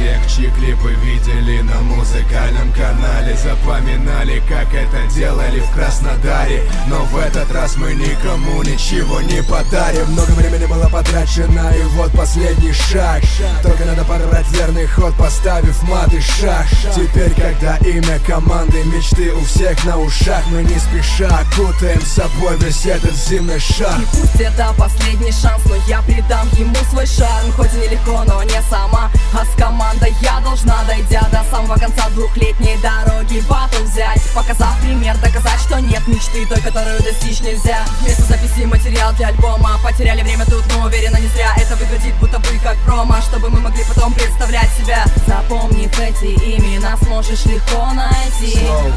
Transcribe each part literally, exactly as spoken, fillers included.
тех, чьи клипы видели на музыкальном канале, запоминали, как это делали в Краснодаре. Но в этот раз мы никому ничего не подарим. Много времени было потрачено, и вот последний шаг. Только надо подобрать верный ход, поставив мат и шаг. Теперь, когда имя команды, мечты у всех на ушах, мы не спеша окутаем с собой весь этот зимний шар. И пусть это последний шанс, но я придам ему свой шарм. Хоть и нелегко, но не сама, а с командой я должна, дойдя до самого конца двухлетней дороги, батл взять, показав пример, доказать, что нет мечты той, которую достичь нельзя. Вместо записи материал для альбома, потеряли время тут, но уверена не зря. Это выглядит будто бы как промо, чтобы мы могли потом представлять себя. Запомнив эти имена, сможешь легко найти.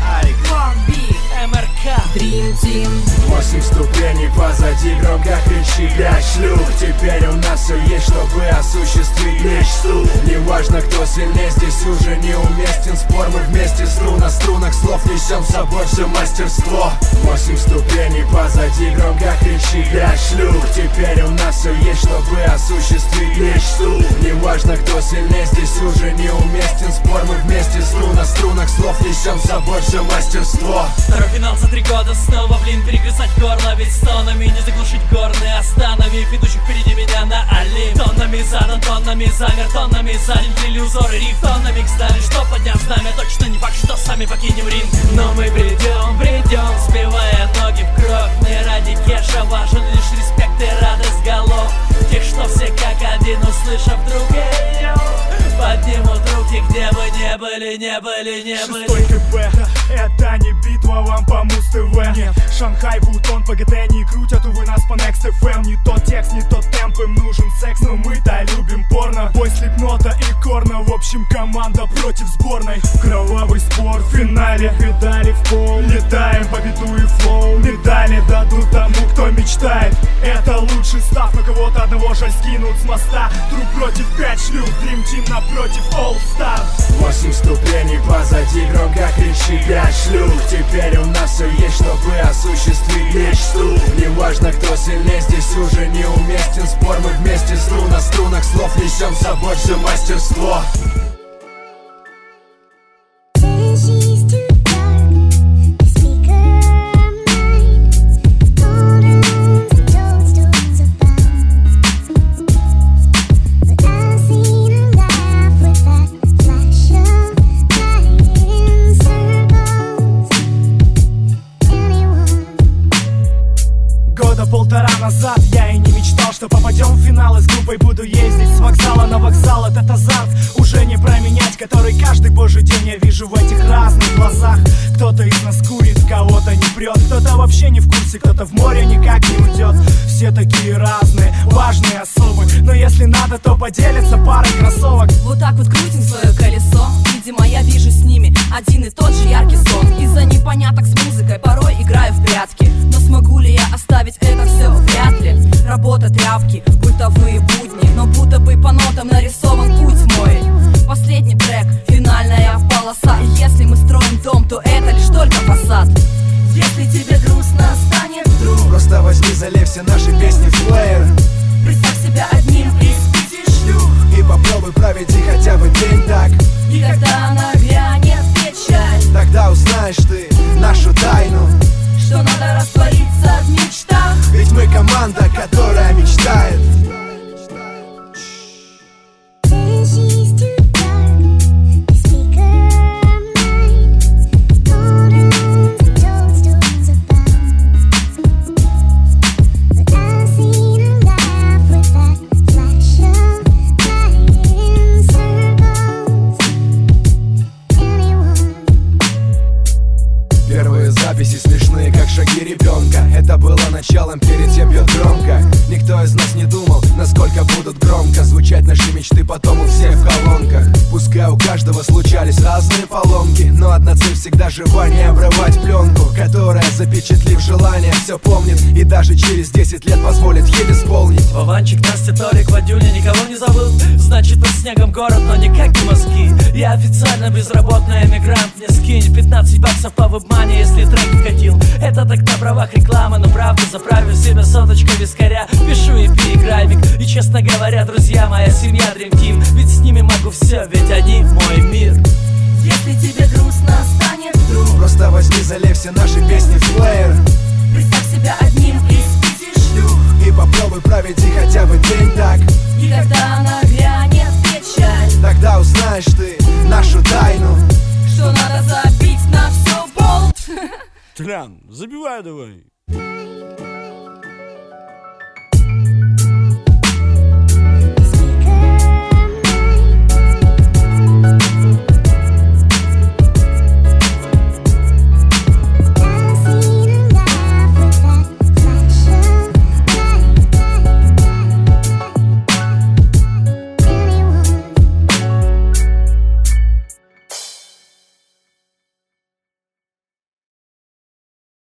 Биг, эм эр ка, Dream Team. Восемь ступеней позади, громко кричи пять шлюх. Теперь у нас все есть, чтобы осуществить мечту. Неважно, кто сильнее, здесь уже неуместен спор. Мы вместе струн на струнах слов несем с собой все мастерство. Восемь ступеней позади, громко кричи пять шлюх. Теперь у нас все есть, чтобы осуществить мечту. Неважно, кто сильнее, здесь уже неуместен спор. Мы вместе струн на струнах слов несем с собой все мастерство. Второй финал за три года, снова, блин, перегрызать горло. Ведь стонами не заглушить горные остановив идущих впереди меня на Олимп. Тоннами задан, тоннами замер, тоннами заден длили узоры риф. Тоннами кстати, что подняв знамя, точно не факт, что сами покинем ринг. Но мы бредем, бредем, сбивая ноги в кровь. Не ради кеша, важен лишь респект и радость голов тех, что все как один, услышав друг ее, поднимут руки, где бы не были, не были, не были. Шестой ка бэ, это не битва вам по Муз-ТВ. Нет, Шанхай, Вутон, ПГТ не крутят, увы, нас по Next эф эм. Не тот текст, не тот темп, им нужен секс, но мы-то любим порно. Бой Слипнота и Корна, в общем, команда против сборной. Кровавый спор в финале, педали в пол, летаем по биту и флоу. Медали дадут тому, кто мечтает. Это лучший став, на кого-то одного жаль скинут с моста. Труп против пять шлюх, Dream Team напротив All Star. Восемь ступеней позади, громко кричи пять шлюх. Теперь у нас все есть, чтобы осуществить мечту. Неважно, кто сильнее, здесь уже неуместен спор. Мы вместе струн на струнах слов несем с собой все мастерство. Полтора назад я и не мечтал, что попадем в финал и с группой буду ездить с вокзала на вокзал. Этот азарт уже не променять, который каждый божий день я вижу в этих разных глазах. Кто-то из нас курит, кого-то не прет, кто-то вообще не в курсе, кто-то в море никак не уйдет. Все такие разные, важные особы, но если надо, то поделятся парой кроссовок. Вот так вот крутим свое колесо. Видимо, я вижу с ними один и тот же яркий сон. Из-за непоняток с музыкой порой играю в прятки. Но смогу ли я оставить это все? Вряд ли. Работа, тряпки, бытовые будни, но будто бы по нотам нарисован путь мой. Последний трек, финальная полоса. И если мы строим дом, то это лишь только фасад. Если тебе грустно станет вдруг, просто возьми, залей все наши песни в плеер. Представь себя одним из пяти шлюх и попробуй проведи хотя бы день так. И когда нагрянет печаль, тогда узнаешь ты нашу тайну, что надо раствориться в мечтах. Ведь мы команда, которая мечтает. Записи смешные, как шаги ребенка. Это было началом, перед тем бьет громко. Никто из нас не думал, насколько будут громко звучать наши мечты потом у всех в колонках. Пускай у каждого случались разные поломки, но одна цель всегда жива: не обрывать пленку, которая, запечатлив желание, все помнит и даже через десять лет позволит ей исполнить. Вованчик, Настя, Толик, Вадюня, никого не забыл. Значит, под снегом город, но никак не мозги. Я официально безработный эмигрант. Мне скинь пятнадцать баксов по вебмане, если трек вкатил. Это так на правах рекламы, но правда, заправив себе соточкой вискаря, пишу и пи, график. И честно говоря, друзья, моя семья Dream Team, ведь с ними могу все, ведь они мой мир. Если тебе грустно станет вдруг, просто возьми, залей все наши песни в плеер. представь себя одним из пяти шлюх и попробуй проведи хотя бы день так. И когда нагрянет печаль, тогда узнаешь ты нашу тайну, что надо забить на все болт. Тлян, забивай давай.